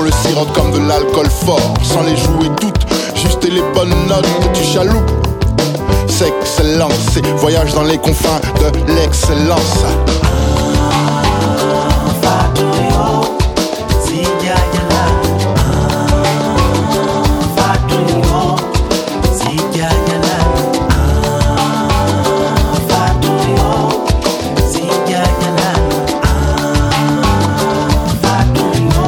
le sirote comme de l'alcool fort, sans les jouer toutes, juste les bonnes notes que tu chaloupes. C'est excellent, c'est voyage dans les confins de l'excellence.